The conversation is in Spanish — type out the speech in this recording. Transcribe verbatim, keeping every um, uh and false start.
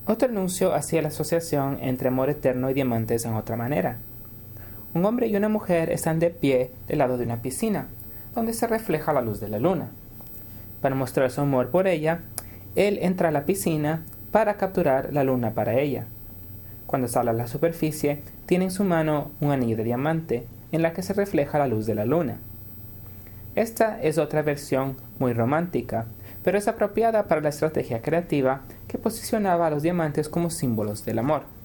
Otro anuncio hacía la asociación entre amor eterno y diamantes en otra manera. Un hombre y una mujer están de pie del lado de una piscina, donde se refleja la luz de la luna. Para mostrar su amor por ella, él entra a la piscina para capturar la luna para ella. Cuando sale a la superficie, tiene en su mano un anillo de diamante en la que se refleja la luz de la luna. Esta es otra versión muy romántica, pero es apropiada para la estrategia creativa que posicionaba a los diamantes como símbolos del amor.